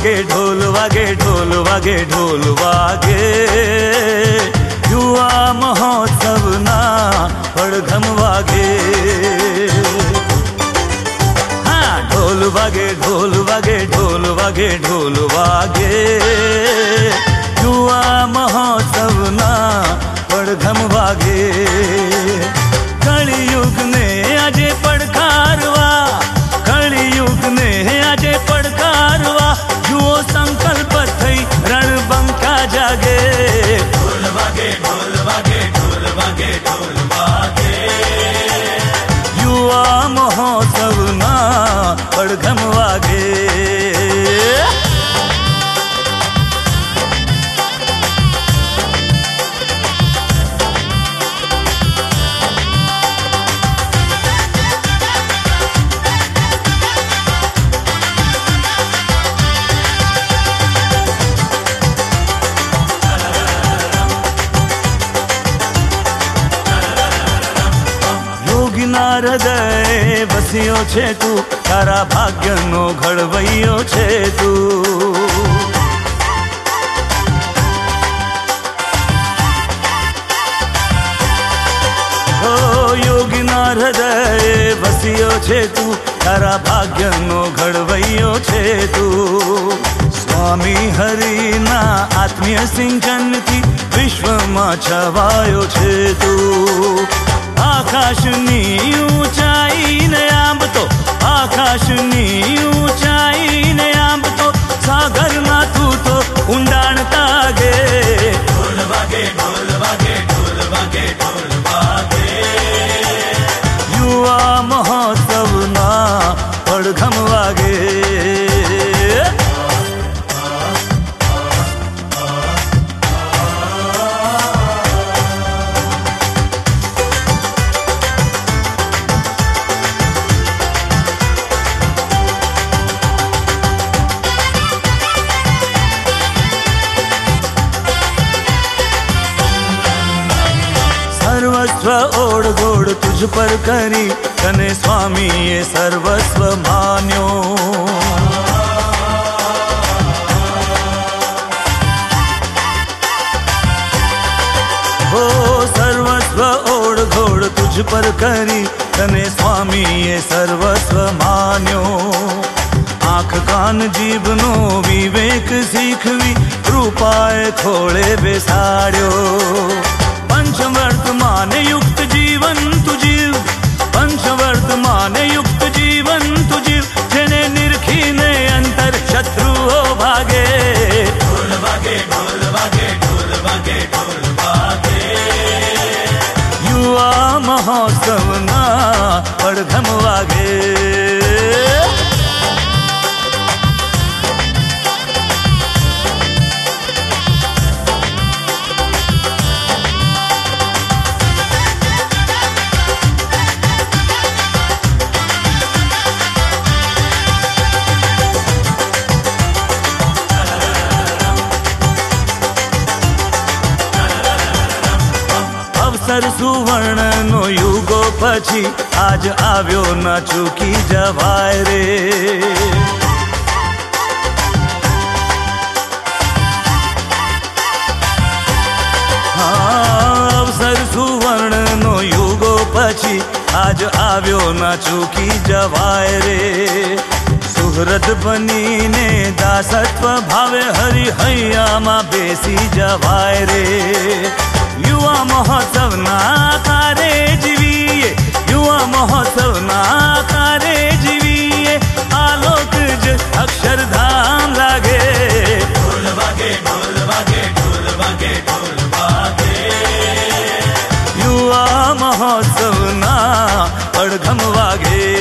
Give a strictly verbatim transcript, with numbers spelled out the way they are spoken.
વાગે ઢોલ વાગે ઢોલ વાગે ઢોલ વાગે યુવા મહોત્સવના પડઘમ વાગે હા ઢોલ વાગે ઢોલ વાગે ઢોલ વાગે ઢોલ વાગે યુવા મહોત્સવના પડઘમ વાગે કળિયુગને આજે પડકારવા કળિયુગને આજે પડકારવા જુઓ સંકલ્પ થઈ રણબંકા જાગે ઢોલ વાગે ઢોલ વાગે ઢોલ વાગે ઢોલ વાગે યુવા મહોત્સવના પડઘમ વાગે હૃદય વસ્યો છે તું તારા ભાગ્યનો ઘડવૈયો છે તું ઓ યોગીના હૃદય વસ્યો છે તું તારા ભાગ્યનો ઘડવૈયો છે તું સ્વામી હરિના આત્મીય સિંચનથી વિશ્વમાં છવાયો છે તું આકાશની ઊંચાઈને આંબતો આકાશની ઊંચાઈને આંબતો સાગરના તું તો ઊંડાણ તાગે ઢોલ વાગે ઢોલ વાગે ઢોલ વાગે ઢોલ વાગે યુવા મહોત્સવના પડઘમ વાગે સર્વસ્વ ઓળઘોળ તુજ પર કરી તને સ્વામીએ સર્વસ્વ માન્યો હો સર્વસ્વ ઓળઘોળ તુજ પર કરી તને સ્વામીએ સર્વસ્વ માન્યો આંખ કાન જીભનો વિવેક શીખવી કૃપાએ ખોળે બેસાડ્યો पंचवर्तमान युक्त जीवन तु जीव पंचवर्तमान युक्त जीवन तु जीव जेने निरखीने अंतर शत्रुओ भागे ढोल वागे ढोल वागे ढोल वागे ढोल वागे युवा महोत्सवना પડઘમ વાગે અવસર સુવર્ણનો યુગો પછી આજ આવ્યો ના ચૂકી જવાય રે હા અવસર સુવર્ણનો યુગો પછી આજ આવ્યો ના ચૂકી જવાય રે સુહૃદ બનીને દાસત્વ ભાવે હરિહૈયામાં બેસી જવાય રે युवा महोत्सवना कारे जीवीए युवा महोत्सवना कारे जीवीए आलोक ज अक्षरधाम लागे ढोल वागे ढोल वागे ढोल वागे ढोल वागे युवा महोत्सवना પડઘમ વાગે